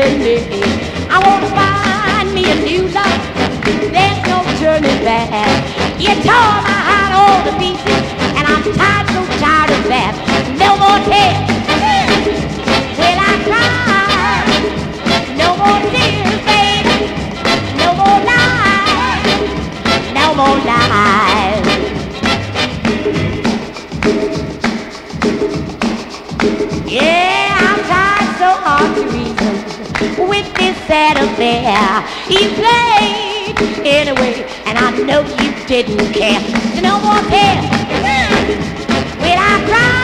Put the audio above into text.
journey. I want to find me a new love. There's no turning back. You tore my heart all to pieces, and I'm tired, so tired of that. No more tears. Will I cry? No more tears, baby. No more lies. No more lies. Yeah, I'm tired, so hard to reason with this sad affair. You played anyway, and I know you didn't care. So no more tears. Will I cry?